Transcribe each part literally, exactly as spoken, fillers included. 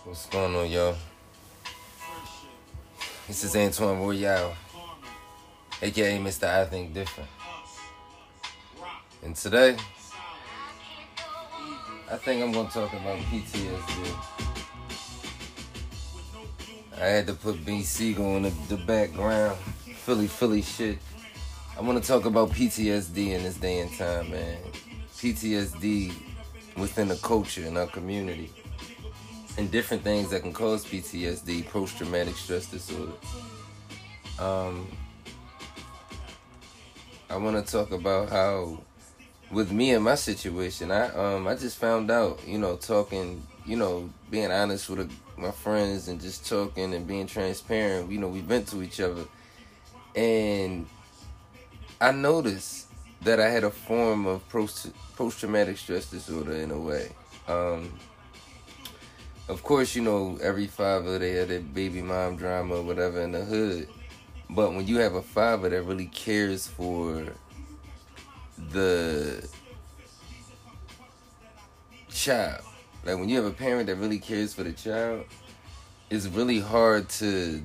What's going on, y'all? This is Antoine Royale, aka Mister I Think Different. And today, I think I'm going to talk about P T S D. I had to put B Siegel in the, the background. Philly, Philly shit. I want to talk about P T S D in this day and time, man. P T S D within the culture in our community. And different things that can cause P T S D, post-traumatic stress disorder. Um, I want to talk about how, with me and my situation, I um I just found out, you know, talking, you know, being honest with a, my friends and just talking and being transparent. You know, we vent to each other, and I noticed that I had a form of post post-traumatic stress disorder in a way. Um, Of course, you know, every father, they had that baby mom drama or whatever in the hood. But when you have a father that really cares for the child, like when you have a parent that really cares for the child, it's really hard to,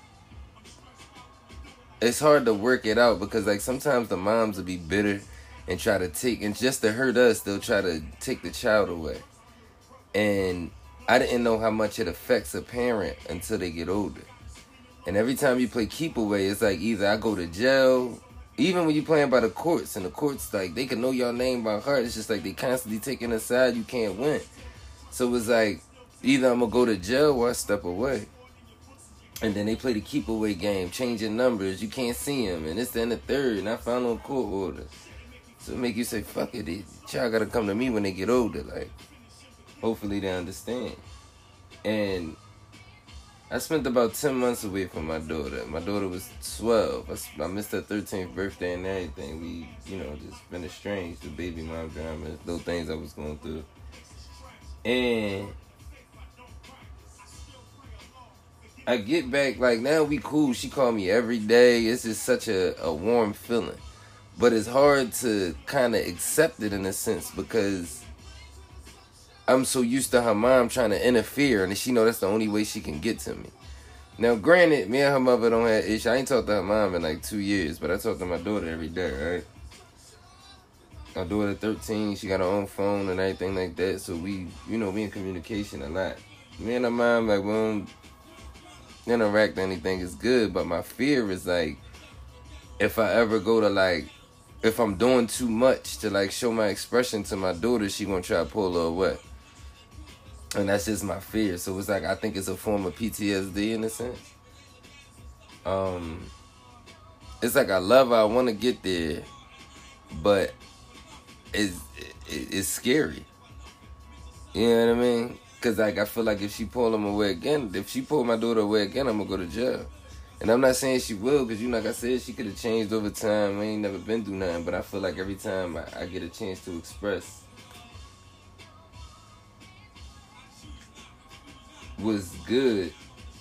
it's hard to work it out because, like, sometimes the moms will be bitter and try to take, and just to hurt us, they'll try to take the child away. And I didn't know how much it affects a parent until they get older. And every time you play keep away, it's like either I go to jail, even when you're playing by the courts, and the courts, like, they can know your name by heart. It's just like they constantly taking a side, you can't win. So it's like either I'm going to go to jail or I step away. And then they play the keep away game, changing numbers. You can't see them. And it's then the third, and I found on court order. So it make you say, fuck it, the child got to come to me when they get older, like. Hopefully they understand. And I spent about ten months away from my daughter. My daughter was twelve. I, I missed her thirteenth birthday and everything. We, you know, just been estranged. The baby mom drama, those things I was going through. And I get back, like, now we cool. She called me every day. It's just such a, a warm feeling. But it's hard to kind of accept it in a sense because I'm so used to her mom trying to interfere, and she know that's the only way she can get to me. Now, granted, me and her mother don't have issues. I ain't talked to her mom in like two years, but I talk to my daughter every day, right? My daughter thirteen, she got her own phone and everything like that, so we, you know, we in communication a lot. Me and her mom, like, we don't interact or anything, is good, but my fear is, like, if I ever go to, like, if I'm doing too much to, like, show my expression to my daughter, she gonna try to pull her away. And that's just my fear. So it's like, I think it's a form of P T S D in a sense. Um, it's like I love her, I want to get there, but it's, it, it's scary. You know what I mean? Because, like, I feel like if she pull them away again, if she pull my daughter away again, I'm going to go to jail. And I'm not saying she will, because, you know, like I said, she could have changed over time. I ain't never been through nothing, but I feel like every time I, I get a chance to express was good,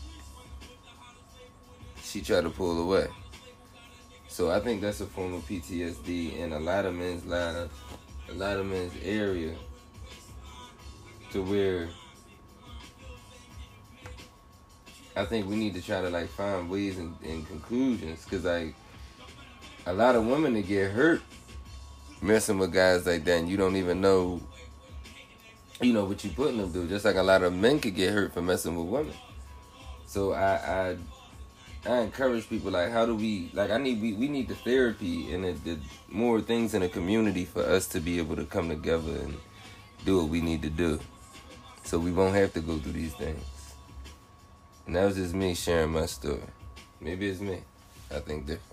she tried to pull away. So I think that's a form of P T S D in a lot of men's lives, a lot of men's area, to where I think we need to try to, like, find ways and, and conclusions, because, like, a lot of women that get hurt messing with guys like that, and you don't even know, you know, what you putting them through. Just like a lot of men could get hurt for messing with women. So I I, I encourage people, like, how do we, like, I need, we, we need the therapy and the, the more things in the community for us to be able to come together and do what we need to do, so we won't have to go through these things. And that was just me sharing my story. Maybe it's me. I think different.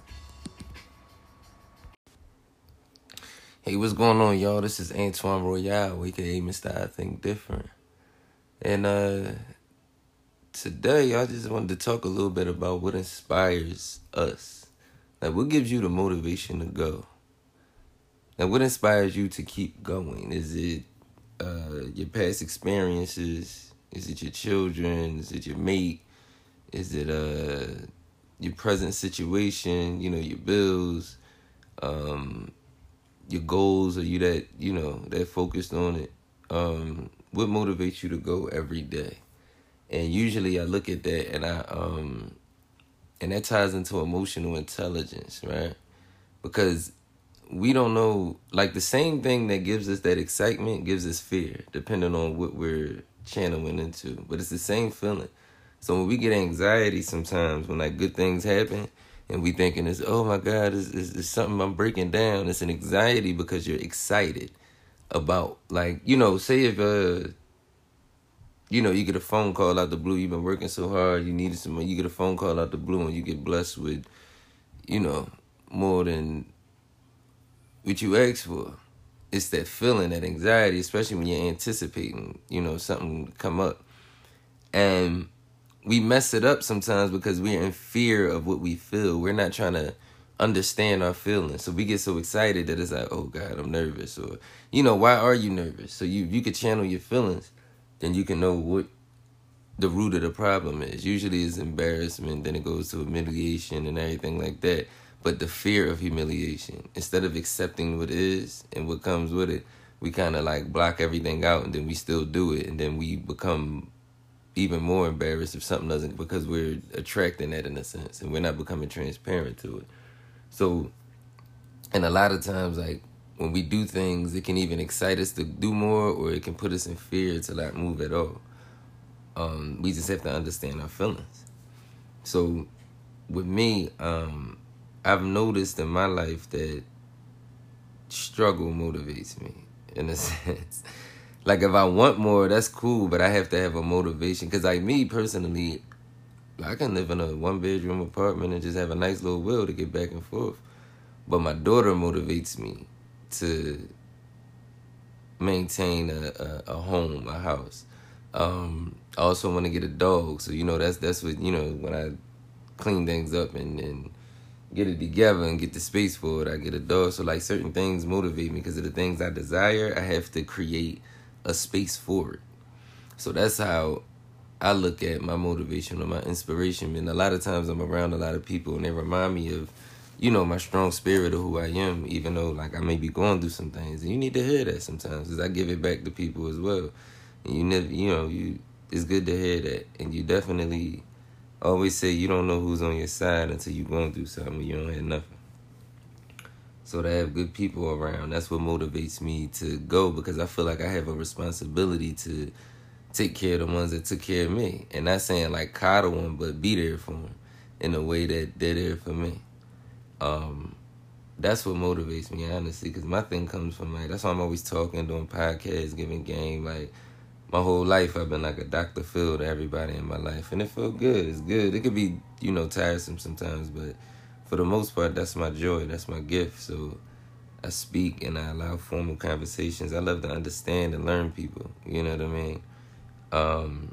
Hey, what's going on, y'all? This is Antoine Royale, aka Mister I Think Different. And uh, today, I just wanted to talk a little bit about what inspires us. Like, what gives you the motivation to go? And what inspires you to keep going? Is it uh, your past experiences? Is it your children? Is it your mate? Is it uh, your present situation? You know, your bills? Um... Your goals, are you that, you know, that focused on it? Um, what motivates you to go every day? And usually I look at that and I um and that ties into emotional intelligence, right? Because we don't know, like the same thing that gives us that excitement gives us fear, depending on what we're channeling into. But it's the same feeling. So when we get anxiety sometimes, when like good things happen, and we thinking it's, oh my God, it's, it's, it's something I'm breaking down. It's an anxiety because you're excited about, like, you know, say if, uh, you know, you get a phone call out the blue, you've been working so hard, you needed some money, you get a phone call out the blue and you get blessed with, you know, more than what you asked for. It's that feeling, that anxiety, especially when you're anticipating, you know, something to come up. And we mess it up sometimes because we're in fear of what we feel. We're not trying to understand our feelings. So we get so excited that it's like, oh God, I'm nervous. Or, you know, why are you nervous? So you, you could channel your feelings, then you can know what the root of the problem is. Usually it's embarrassment, then it goes to humiliation and everything like that. But the fear of humiliation, instead of accepting what is and what comes with it, we kind of like block everything out and then we still do it. And then we become even more embarrassed if something doesn't, because we're attracting that in a sense and we're not becoming transparent to it. So, and a lot of times, like when we do things, it can even excite us to do more or it can put us in fear to not move at all. Um, we just have to understand our feelings. So with me, um, I've noticed in my life that struggle motivates me in a sense. Like if I want more, that's cool, but I have to have a motivation. Because like me personally, I can live in a one bedroom apartment and just have a nice little will to get back and forth. But my daughter motivates me to maintain a, a, a home, a house. Um, I also want to get a dog. So, you know, that's that's what, you know, when I clean things up and, and get it together and get the space for it, I get a dog. So, like, certain things motivate me because of the things I desire. I have to create a space for it. So that's how I look at my motivation or my inspiration. And a lot of times I'm around a lot of people and they remind me of, you know, my strong spirit of who I am, even though, like, I may be going through some things. And you need to hear that sometimes because I give it back to people as well. And you never, you know, you it's good to hear that. And you definitely always say you don't know who's on your side until you're going through something and you don't have nothing. So to have good people around, that's what motivates me to go, because I feel like I have a responsibility to take care of the ones that took care of me. And not saying like coddle them, but be there for them in a way that they're there for me. Um, that's what motivates me, honestly, because my thing comes from, like, that's why I'm always talking, doing podcasts, giving game. Like, my whole life I've been like a Doctor Phil to everybody in my life. And it felt good. It's good. It could be, you know, tiresome sometimes, but for the most part, that's my joy. That's my gift. So I speak and I allow formal conversations. I love to understand and learn people. You know what I mean? Um,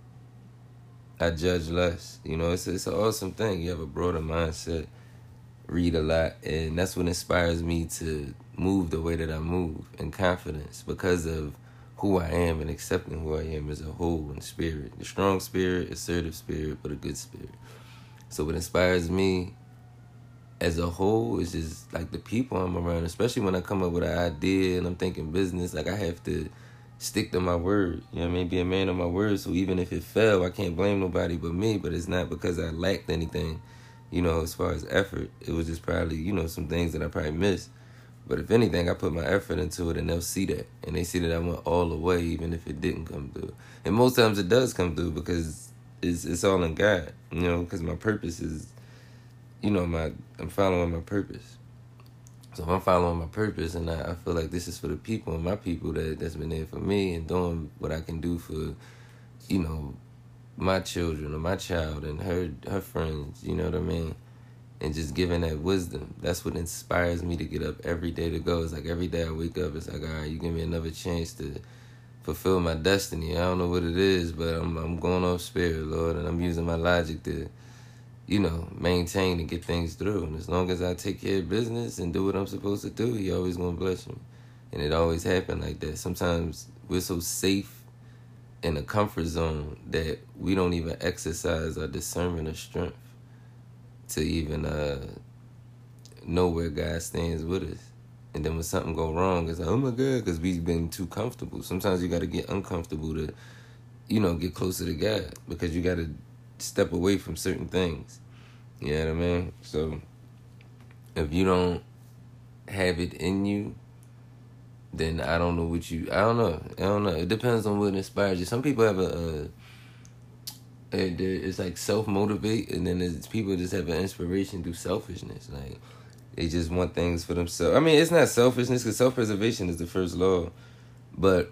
I judge less. You know, it's, it's an awesome thing. You have a broader mindset, read a lot, and that's what inspires me to move the way that I move in confidence because of who I am and accepting who I am as a whole in spirit. The strong spirit, assertive spirit, but a good spirit. So what inspires me as a whole is just like the people I'm around, especially when I come up with an idea and I'm thinking business. Like, I have to stick to my word. You know what I mean? Be a man of my word. So even if it fell, I can't blame nobody but me. But it's not because I lacked anything, you know, as far as effort. It was just probably, you know, some things that I probably missed. But if anything, I put my effort into it and they'll see that. And they see that I went all the way even if it didn't come through. And most times it does come through because it's it's all in God, you know, because my purpose is, you know, my I'm following my purpose. So if I'm following my purpose and I, I feel like this is for the people and my people that, that's been there for me and doing what I can do for, you know, my children or my child and her her friends, you know what I mean? And just giving that wisdom. That's what inspires me to get up every day to go. It's like every day I wake up, it's like, all right, you give me another chance to fulfill my destiny. I don't know what it is, but I'm I'm going off spirit, Lord, and I'm using my logic to, you know, maintain and get things through. And as long as I take care of business and do what I'm supposed to do, He always gonna bless me. And it always happened like that. Sometimes we're so safe in a comfort zone that we don't even exercise our discernment or strength to even uh, know where God stands with us. And then when something go wrong, it's like, oh my God, because we've been too comfortable. Sometimes you got to get uncomfortable to you know, get closer to God, because you got to step away from certain things. You know what I mean? So if you don't have it in you, then I don't know what you, I don't know. I don't know. It depends on what inspires you. Some people have a, a, a it's like self-motivate, and then there's people just have an inspiration through selfishness. Like, they just want things for themselves. I mean, it's not selfishness, because self-preservation is the first law, but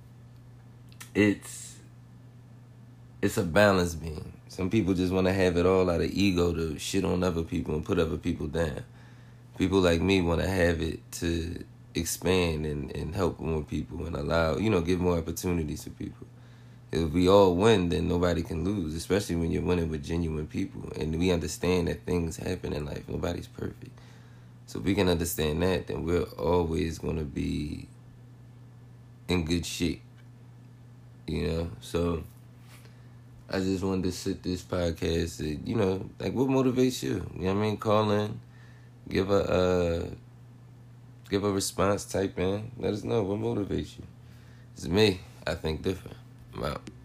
it's it's a balance beam. Some people just want to have it all out of ego to shit on other people and put other people down. People like me want to have it to expand and, and help more people and allow, you know, give more opportunities for people. If we all win, then nobody can lose, especially when you're winning with genuine people. And we understand that things happen in life. Nobody's perfect. So if we can understand that, then we're always going to be in good shape. You know? So I just wanted to sit this podcast and, you know, like, what motivates you? You know what I mean? Call in, give a uh, give a response, type in, let us know what motivates you. It's me. I think different. I'm out.